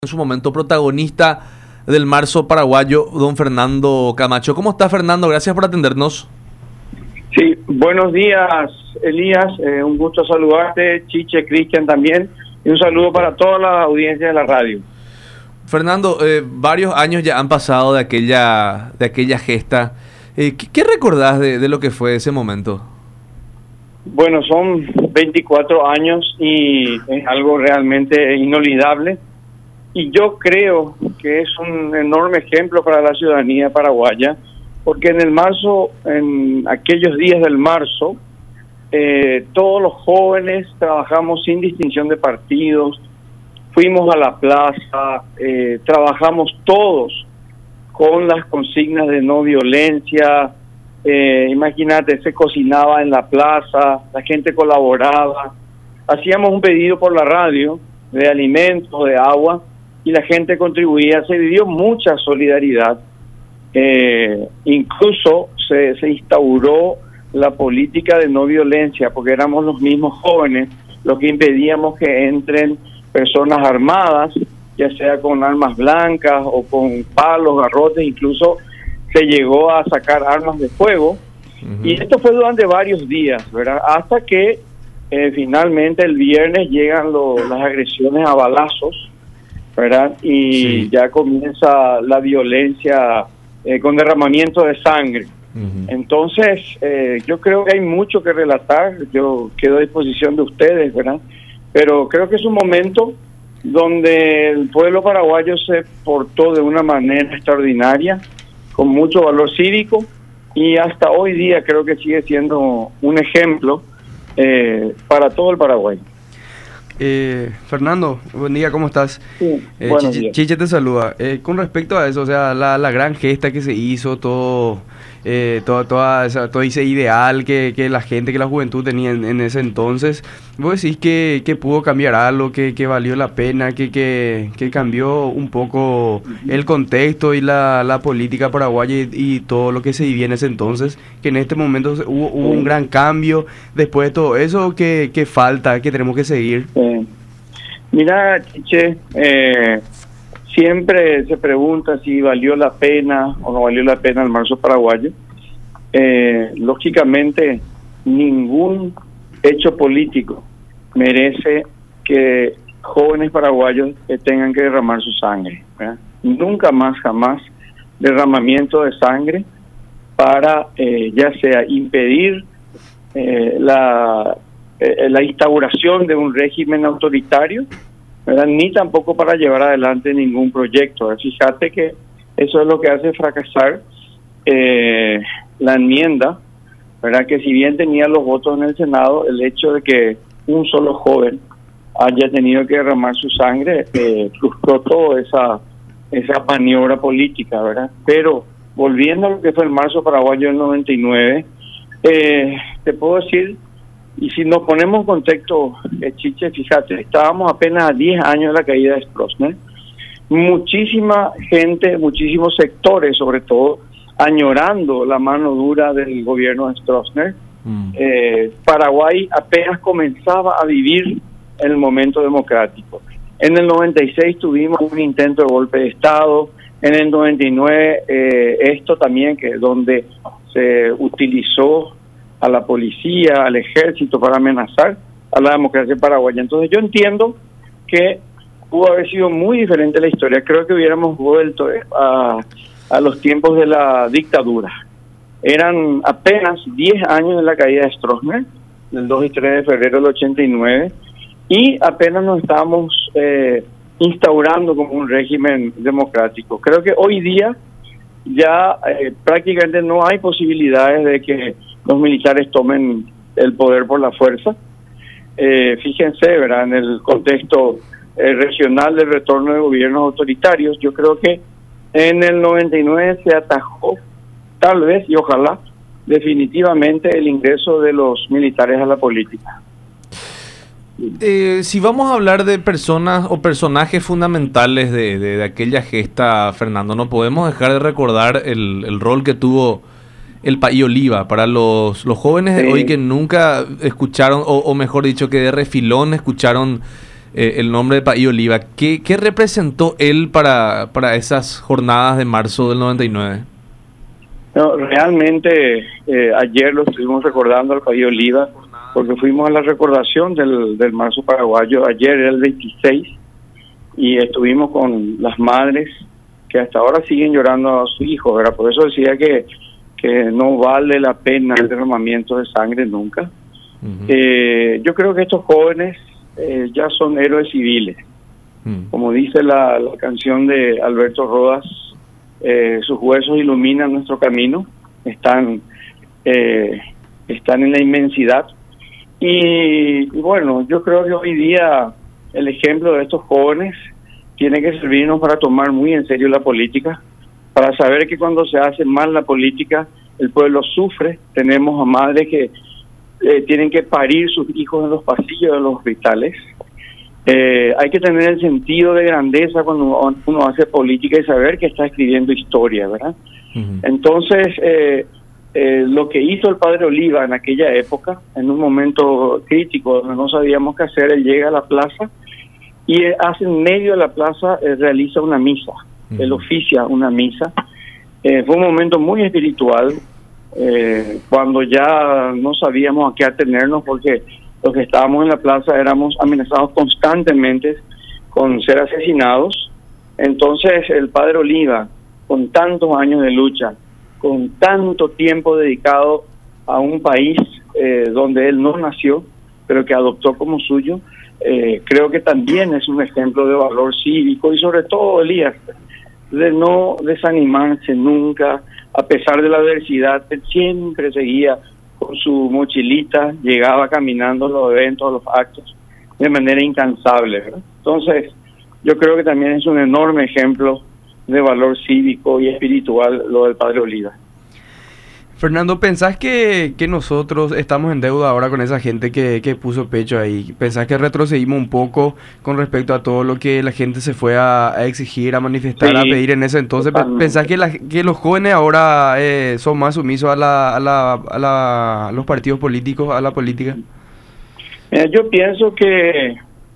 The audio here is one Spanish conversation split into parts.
En su momento protagonista del marzo paraguayo, don Fernando Camacho. ¿Cómo está, Fernando? Gracias por atendernos. Sí, buenos días, Elías. Un gusto saludarte, Chiche, Cristian también. Y un saludo para toda la audiencia de la radio. Fernando, varios años ya han pasado de aquella gesta. ¿Qué recordás de lo que fue ese momento? Bueno, son 24 años y es algo realmente inolvidable. Y yo creo que es un enorme ejemplo para la ciudadanía paraguaya, porque en aquellos días del marzo, todos los jóvenes trabajamos sin distinción de partidos, fuimos a la plaza, trabajamos todos con las consignas de no violencia. Imagínate, se cocinaba en la plaza, la gente colaboraba, hacíamos un pedido por la radio de alimentos, de agua, y la gente contribuía. Se vivió mucha solidaridad. Incluso se instauró la política de no violencia, porque éramos los mismos jóvenes los que impedíamos que entren personas armadas, ya sea con armas blancas o con palos, garrotes. Incluso se llegó a sacar armas de fuego. Y esto fue durante varios días, ¿verdad? Hasta que finalmente el viernes llegan las agresiones a balazos, ¿verdad? Y sí, ya comienza la violencia con derramamiento de sangre. Entonces, yo creo que hay mucho que relatar. Yo quedo a disposición de ustedes, ¿verdad? Pero creo que es un momento donde el pueblo paraguayo se portó de una manera extraordinaria, con mucho valor cívico, y hasta hoy día creo que sigue siendo un ejemplo para todo el Paraguay. Fernando, buen día, ¿cómo estás? Sí, Chiche te saluda. Con respecto a eso, o sea, la gran gesta que se hizo, todo ese ideal que la gente, que la juventud tenía en ese entonces, ¿vos decís que pudo cambiar algo, que valió la pena, que cambió un poco el contexto y la política paraguaya y todo lo que se vivía en ese entonces, que en este momento hubo un gran cambio después de todo eso? ¿Qué falta, que tenemos que seguir? Mira, Chiche, siempre se pregunta si valió la pena o no valió la pena el marzo paraguayo. Lógicamente, ningún hecho político merece que jóvenes paraguayos tengan que derramar su sangre, ¿verdad? Nunca más, jamás, derramamiento de sangre para ya sea impedir la instauración de un régimen autoritario, ¿verdad? Ni tampoco para llevar adelante ningún proyecto. Fíjate que eso es lo que hace fracasar la enmienda, ¿verdad? Que si bien tenía los votos en el Senado, el hecho de que un solo joven haya tenido que derramar su sangre frustró toda esa maniobra política, ¿verdad? Pero volviendo a lo que fue el marzo paraguayo del 99, te puedo decir, y si nos ponemos en contexto, Chiche, fíjate, estábamos apenas a 10 años de la caída de Stroessner. Muchísima gente, muchísimos sectores, sobre todo, añorando la mano dura del gobierno de Stroessner. Paraguay apenas comenzaba a vivir el momento democrático. En el 96 tuvimos un intento de golpe de Estado. En el 99 esto también, que donde se utilizó a la policía, al ejército para amenazar a la democracia paraguaya. Entonces yo entiendo que pudo haber sido muy diferente la historia. Creo que hubiéramos vuelto a los tiempos de la dictadura. Eran apenas 10 años de la caída de Stroessner, del 2 y 3 de febrero del 89, y apenas nos estábamos instaurando como un régimen democrático. Creo que hoy día ya prácticamente no hay posibilidades de que los militares tomen el poder por la fuerza. Fíjense, ¿verdad? En el contexto regional del retorno de gobiernos autoritarios, yo creo que en el 99 se atajó, tal vez y ojalá, definitivamente el ingreso de los militares a la política. Si vamos a hablar de personas o personajes fundamentales de aquella gesta, Fernando, no podemos dejar de recordar el rol que tuvo el País Oliva para los jóvenes de hoy que nunca escucharon, o mejor dicho, que de refilón escucharon el nombre de Paí Oliva. ¿Qué representó él para esas jornadas de marzo del 99? No, realmente ayer lo estuvimos recordando al Paí Oliva, porque fuimos a la recordación del marzo paraguayo. Ayer era el 26 y estuvimos con las madres que hasta ahora siguen llorando a su hijo, ¿verdad? Por eso decía que no vale la pena el derramamiento de sangre nunca. Yo creo que estos jóvenes ya son héroes civiles. Como dice la canción de Alberto Rodas, sus huesos iluminan nuestro camino, están en la inmensidad. Y bueno, yo creo que hoy día el ejemplo de estos jóvenes tiene que servirnos para tomar muy en serio la política, para saber que cuando se hace mal la política, el pueblo sufre. Tenemos a madres que tienen que parir sus hijos en los pasillos de los hospitales. Hay que tener el sentido de grandeza cuando uno hace política y saber que está escribiendo historia, ¿verdad? Entonces, lo que hizo el padre Oliva en aquella época, en un momento crítico donde no sabíamos qué hacer, él llega a la plaza y hace en medio de la plaza, realiza una misa, él oficia una misa. Fue un momento muy espiritual, cuando ya no sabíamos a qué atenernos, porque los que estábamos en la plaza éramos amenazados constantemente con ser asesinados. Entonces el padre Oliva, con tantos años de lucha, con tanto tiempo dedicado a un país donde él no nació, pero que adoptó como suyo, creo que también es un ejemplo de valor cívico y sobre todo, Elías, de no desanimarse nunca, a pesar de la adversidad. Él siempre seguía con su mochilita, llegaba caminando a los eventos, a los actos, de manera incansable, ¿verdad? Entonces, yo creo que también es un enorme ejemplo de valor cívico y espiritual lo del padre Oliva. Fernando, ¿pensás que nosotros estamos en deuda ahora con esa gente que puso pecho ahí? ¿Pensás que retrocedimos un poco con respecto a todo lo que la gente se fue a exigir, a manifestar, sí, a pedir en ese entonces? ¿Pensás que los jóvenes ahora son más sumisos a los partidos políticos, a la política? Yo pienso que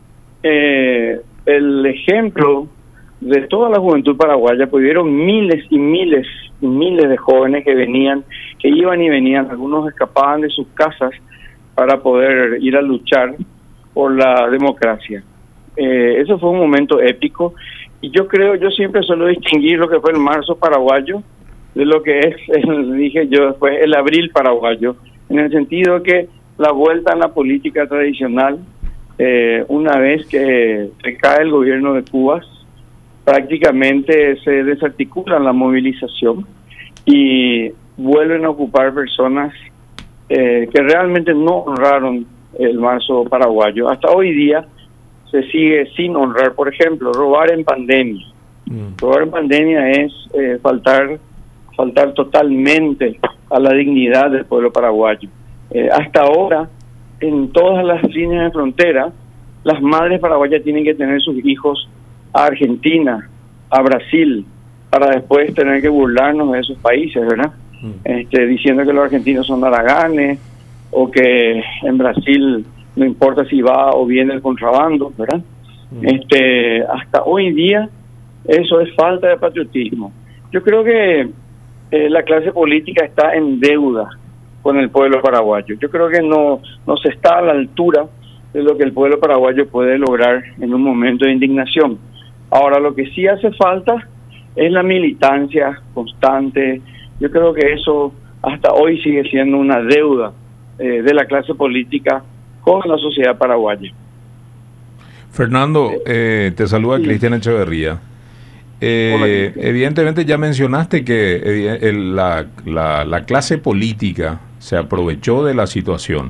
el ejemplo de toda la juventud paraguaya, pues hubieron miles y miles y miles de jóvenes que iban y venían, algunos escapaban de sus casas para poder ir a luchar por la democracia. Eso fue un momento épico, y yo siempre suelo distinguir lo que fue el marzo paraguayo de lo que es, dije yo después, el abril paraguayo, en el sentido que la vuelta a la política tradicional, una vez que se cae el gobierno de Cuba, prácticamente se desarticula la movilización y vuelven a ocupar personas que realmente no honraron el marzo paraguayo. Hasta hoy día se sigue sin honrar. Por ejemplo, robar en pandemia. Robar en pandemia es faltar totalmente a la dignidad del pueblo paraguayo. Hasta ahora, en todas las líneas de frontera, las madres paraguayas tienen que tener sus hijos a Argentina, a Brasil, para después tener que burlarnos de esos países, ¿verdad? Diciendo que los argentinos son haraganes, o que en Brasil no importa si va o viene el contrabando, ¿verdad? Hasta hoy día eso es falta de patriotismo. Yo creo que la clase política está en deuda con el pueblo paraguayo. Yo creo que no se está a la altura de lo que el pueblo paraguayo puede lograr en un momento de indignación. Ahora, lo que sí hace falta es la militancia constante. Yo creo que eso hasta hoy sigue siendo una deuda de la clase política con la sociedad paraguaya. Fernando, te saluda Cristian Echeverría. Evidentemente ya mencionaste que la clase política se aprovechó de la situación.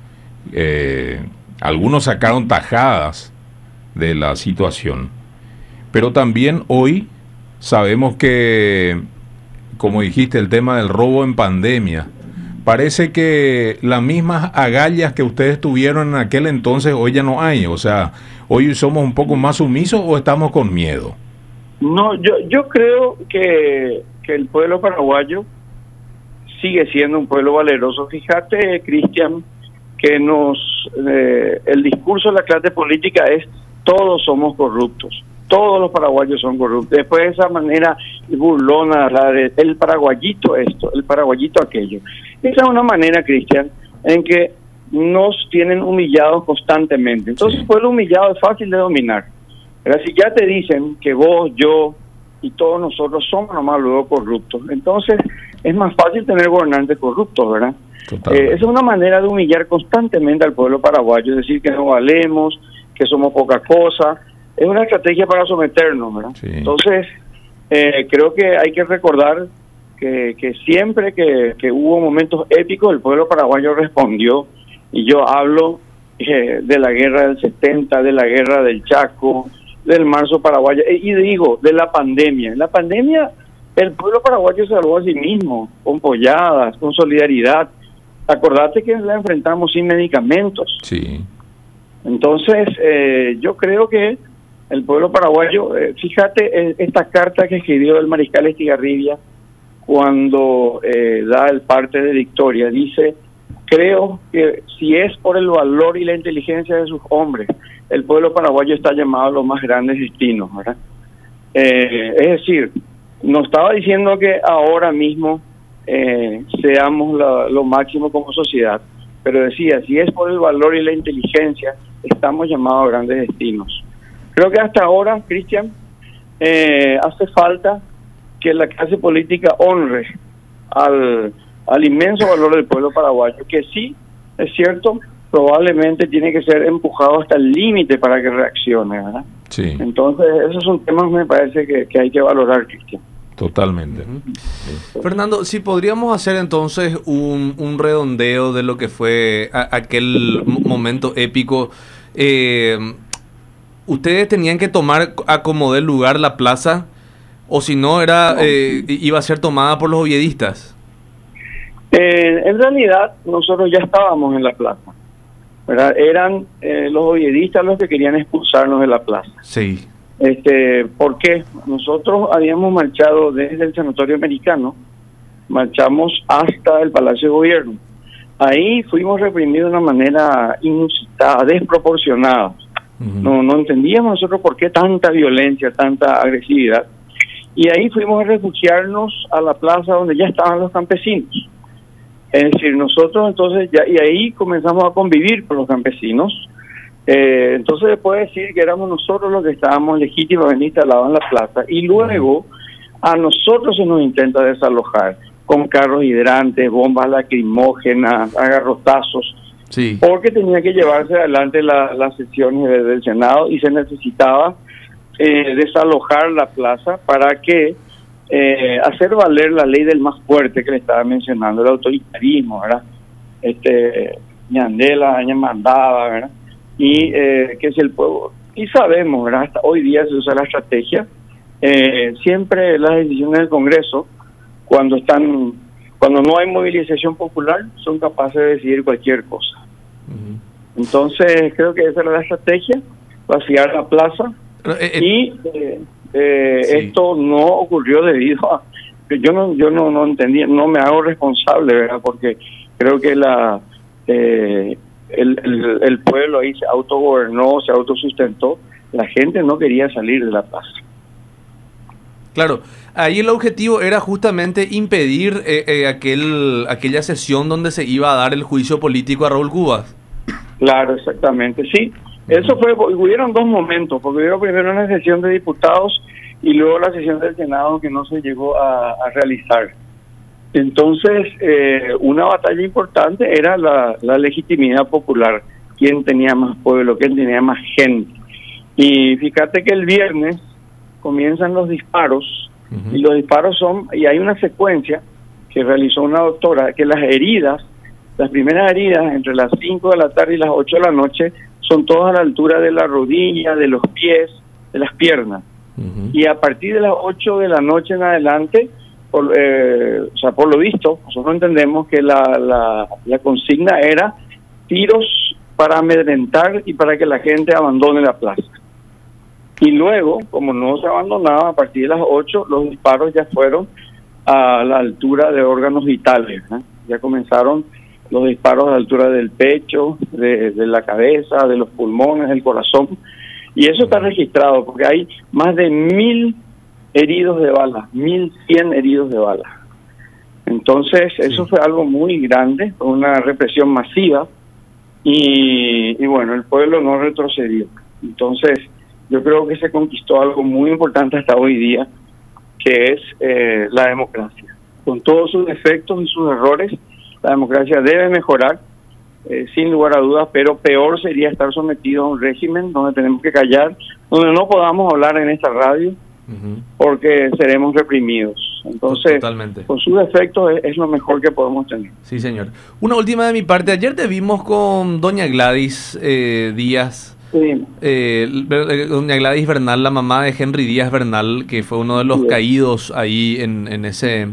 Algunos sacaron tajadas de la situación, pero también hoy sabemos que, como dijiste, el tema del robo en pandemia, parece que las mismas agallas que ustedes tuvieron en aquel entonces hoy ya no hay. O sea, hoy somos un poco más sumisos o estamos con miedo. No, yo creo que el pueblo paraguayo sigue siendo un pueblo valeroso. Fíjate, Cristian, que el discurso de la clase política es todos somos corruptos, todos los paraguayos son corruptos. Después de esa manera burlona, el paraguayito esto, el paraguayito aquello. Esa es una manera, Cristian, en que nos tienen humillados constantemente. Entonces, el pueblo humillado es fácil de dominar. Pero si ya te dicen que vos, yo y todos nosotros somos nomás luego corruptos, entonces es más fácil tener gobernantes corruptos, ¿verdad? Esa es una manera de humillar constantemente al pueblo paraguayo, decir que no valemos, que somos poca cosa. Es una estrategia para someternos, ¿verdad? Sí. Entonces, creo que hay que recordar que siempre que hubo momentos épicos, el pueblo paraguayo respondió. Y yo hablo de la guerra del 70, de la guerra del Chaco, del marzo paraguayo, y digo, de la pandemia. En la pandemia, el pueblo paraguayo se salvó a sí mismo, con polladas, con solidaridad. Acordate que la enfrentamos sin medicamentos. Sí. Entonces, yo creo que el pueblo paraguayo, fíjate esta carta que escribió el mariscal Estigarribia cuando da el parte de victoria, dice: creo que si es por el valor y la inteligencia de sus hombres, el pueblo paraguayo está llamado a los más grandes destinos, ¿verdad? Es decir, no estaba diciendo que ahora mismo seamos lo máximo como sociedad, pero decía, si es por el valor y la inteligencia, estamos llamados a grandes destinos. Creo que hasta ahora, Cristian, hace falta que la clase política honre al inmenso valor del pueblo paraguayo, que sí, es cierto, probablemente tiene que ser empujado hasta el límite para que reaccione, ¿verdad? Sí. Entonces, esos son temas, me parece, que hay que valorar, Cristian. Totalmente. Sí. Fernando, si podríamos hacer entonces un redondeo de lo que fue aquel momento épico. ¿Ustedes tenían que tomar a como de lugar la plaza? ¿O si no, iba a ser tomada por los oviedistas? En realidad, nosotros ya estábamos en la plaza, ¿verdad? Eran los oviedistas los que querían expulsarnos de la plaza. Sí. ¿Por qué? Nosotros habíamos marchado desde el Sanatorio Americano, marchamos hasta el Palacio de Gobierno. Ahí fuimos reprimidos de una manera inusitada, desproporcionada. No entendíamos nosotros por qué tanta violencia, tanta agresividad. Y ahí fuimos a refugiarnos a la plaza donde ya estaban los campesinos. Es decir, nosotros entonces y ahí comenzamos a convivir con los campesinos. Entonces se puede decir que éramos nosotros los que estábamos legítimamente instalados en la plaza, y luego a nosotros se nos intenta desalojar con carros hidrantes, bombas lacrimógenas, agarrotazos, sí, porque tenía que llevarse adelante las sesiones del Senado y se necesitaba desalojar la plaza para que hacer valer la ley del más fuerte que le estaba mencionando, el autoritarismo, ¿verdad? Ñandela, mandaba, ¿verdad? Y que si el pueblo, y sabemos, ¿verdad? Hasta hoy día se usa la estrategia, siempre las decisiones del Congreso, cuando no hay movilización popular, son capaces de decidir cualquier cosa. Entonces creo que esa era la estrategia, vaciar la plaza, y sí, esto no ocurrió debido a que yo no entendía, no me hago responsable, ¿verdad? Porque creo que el pueblo ahí se autogobernó, se autosustentó, la gente no quería salir de la plaza. Claro, ahí el objetivo era justamente impedir aquella sesión donde se iba a dar el juicio político a Raúl Cubas. Claro, exactamente, sí. Eso hubieron dos momentos, porque hubo primero una sesión de diputados y luego la sesión del Senado que no se llegó a realizar. Entonces, una batalla importante era la legitimidad popular, quién tenía más pueblo, quién tenía más gente. Y fíjate que el viernes comienzan los disparos, y los disparos y hay una secuencia que realizó una doctora, que las primeras heridas entre las 5 de la tarde y las 8 de la noche, son todas a la altura de la rodilla, de los pies, de las piernas. Y a partir de las 8 de la noche en adelante, por lo visto, nosotros entendemos que la consigna era tiros para amedrentar y para que la gente abandone la plaza. Y luego, como no se abandonaba, a partir de las 8, los disparos ya fueron a la altura de órganos vitales, ¿eh? Ya comenzaron los disparos a la altura del pecho, de la cabeza, de los pulmones, del corazón, Y eso está registrado porque hay más de 1.000 heridos de bala, 1.100 heridos de bala. Entonces, eso fue algo muy grande, una represión masiva, y bueno, el pueblo no retrocedió. Entonces, yo creo que se conquistó algo muy importante hasta hoy día, que es la democracia. Con todos sus defectos y sus errores, la democracia debe mejorar, sin lugar a dudas, pero peor sería estar sometido a un régimen donde tenemos que callar, donde no podamos hablar en esta radio, porque seremos reprimidos. Entonces, totalmente. Con sus defectos es lo mejor que podemos tener. Sí, señor. Una última de mi parte. Ayer te vimos con doña Gladys Díaz. Sí. Doña Gladys Bernal, la mamá de Henry Díaz Bernal, que fue uno de los caídos ahí en ese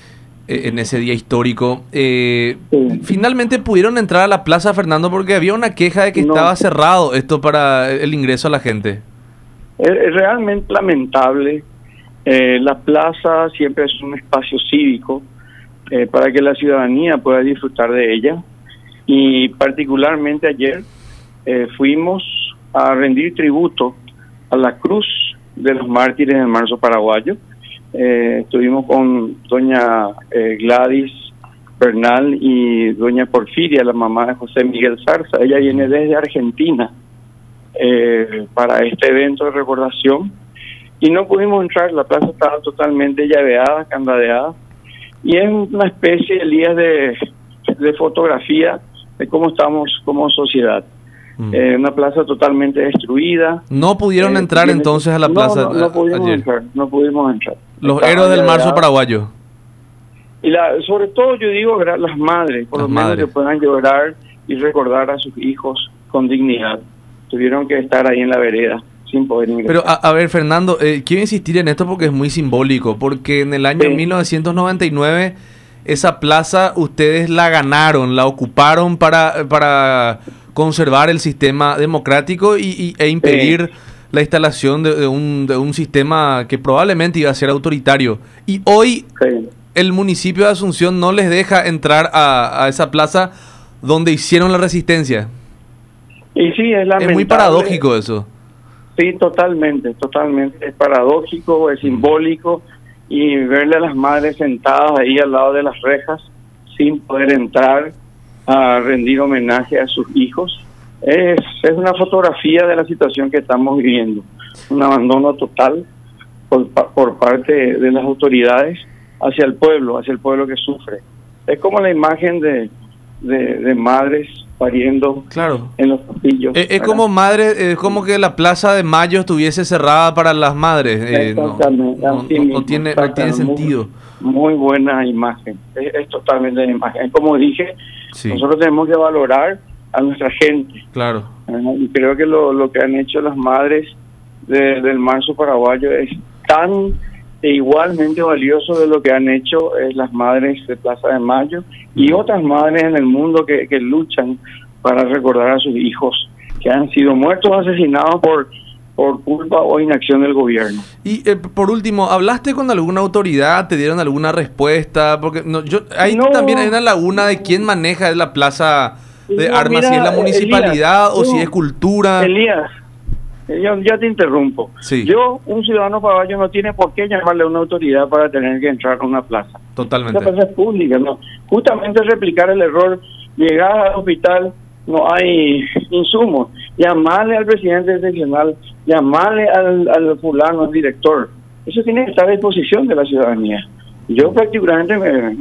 día histórico. Finalmente pudieron entrar a la plaza, Fernando, porque había una queja de que estaba cerrado esto para el ingreso a la gente. Es realmente lamentable. La plaza siempre es un espacio cívico para que la ciudadanía pueda disfrutar de ella, y particularmente ayer fuimos a rendir tributo a la Cruz de los Mártires del Marzo Paraguayo. Estuvimos con doña Gladys Bernal y doña Porfiria, la mamá de José Miguel Zarza. Ella viene desde Argentina para este evento de recordación, y no pudimos entrar. La plaza estaba totalmente llaveada, candadeada, y es una especie, Elías, de fotografía de cómo estamos como sociedad. Una plaza totalmente destruida. No pudieron entrar entonces a la plaza. No pudimos ayer. entrar, no pudimos entrar. Los héroes del marzo paraguayo. Y sobre todo yo digo las madres, por lo menos que puedan llorar y recordar a sus hijos con dignidad. Tuvieron que estar ahí en la vereda sin poder ingresar. Pero a ver, Fernando, quiero insistir en esto porque es muy simbólico, porque en el año 1999 esa plaza ustedes la ganaron, la ocuparon para conservar el sistema democrático e impedir la instalación de un sistema que probablemente iba a ser autoritario. Y hoy el municipio de Asunción no les deja entrar a esa plaza donde hicieron la resistencia. Y sí, es lamentable. Es muy paradójico eso. Sí, totalmente. Es paradójico, es simbólico, y verle a las madres sentadas ahí al lado de las rejas sin poder entrar a rendir homenaje a sus hijos, es una fotografía de la situación que estamos viviendo. Un abandono total por parte de las autoridades hacia el pueblo que sufre. Es como la imagen de madres pariendo en los pasillos. Es como como que la Plaza de Mayo estuviese cerrada para las madres. No tiene sentido. Muy buena imagen. Es totalmente la imagen. Como dije, nosotros tenemos que valorar a nuestra gente. Claro. Y creo que lo que han hecho las madres del marzo paraguayo es tan e igualmente valioso de lo que han hecho las madres de Plaza de Mayo y otras madres en el mundo que luchan para recordar a sus hijos que han sido muertos o asesinados por culpa o inacción del gobierno. Y por último, ¿hablaste con alguna autoridad? ¿Te dieron alguna respuesta? Porque también hay una laguna de quién maneja la plaza de armas, si es la municipalidad, Elías, si es cultura. Elías, yo ya te interrumpo. Un ciudadano paraguayo no tiene por qué llamarle a una autoridad para tener que entrar a una plaza. Totalmente. La plaza es pública, ¿no? Justamente replicar el error, llegar al hospital, no hay insumos, llamarle al presidente seccional, llamarle al fulano, al director. Eso tiene que estar a disposición de la ciudadanía. Yo prácticamente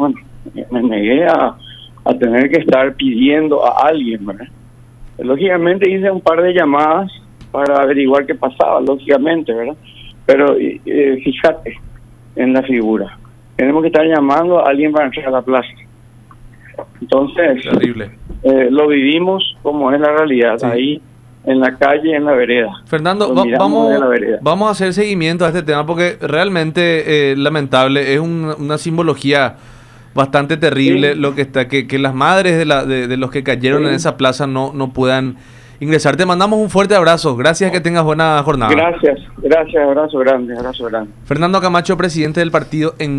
me negué a tener que estar pidiendo a alguien, ¿verdad? Lógicamente hice un par de llamadas para averiguar qué pasaba, lógicamente, ¿verdad? Pero fíjate en la figura. Tenemos que estar llamando a alguien para entrar a la plaza. Entonces, terrible. Lo vivimos como es la realidad, ahí en la calle, en la vereda. Fernando, vamos a hacer seguimiento a este tema porque realmente lamentable, es una simbología bastante terrible lo que está, que las madres de los que cayeron en esa plaza no puedan ingresar. Te mandamos un fuerte abrazo, gracias, que tengas buena jornada. Gracias, abrazo grande. Fernando Camacho, presidente del partido en